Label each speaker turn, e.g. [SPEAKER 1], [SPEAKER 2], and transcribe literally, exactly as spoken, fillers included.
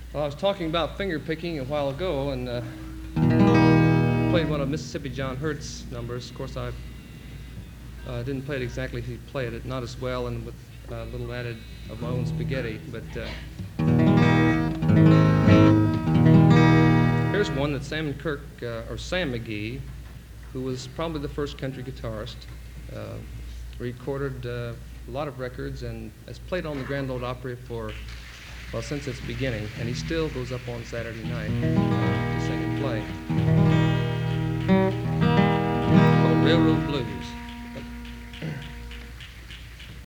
[SPEAKER 1] Well, I was talking about finger picking a while ago, and uh, played one of Mississippi John Hurt's numbers. Of course, I uh, didn't play it exactly as he played it, not as well, and with a little added of my own spaghetti. But uh, here's one that Sam Kirk, uh, or Sam McGee, who was probably the first country guitarist, uh, recorded uh, a lot of records and has played on the Grand Ole Opry for, well, since its beginning, and he still goes up on Saturday night uh, to sing and play. Called Railroad Blues.